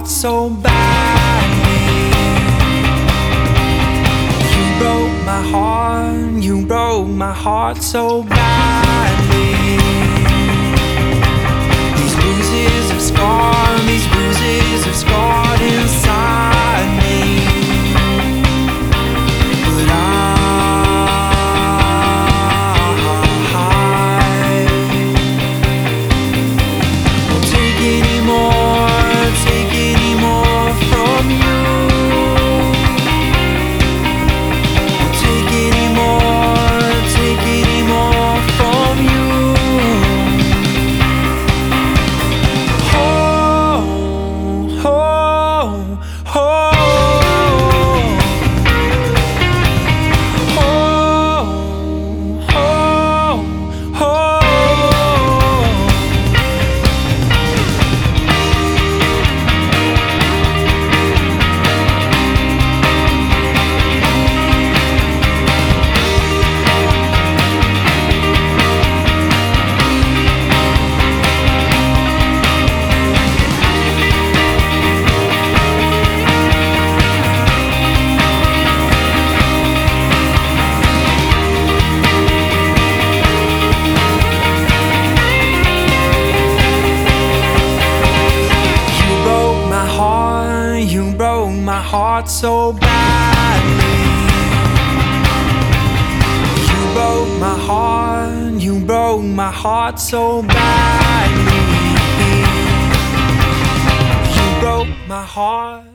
so badly. You broke my heart so badly. These bruises have scarred, these bruises have scarred inside me. But I won't take any more from you. Won't take any more from you. Oh, oh, oh. You broke my heart so badly. You broke my heart so badly. You broke my heart.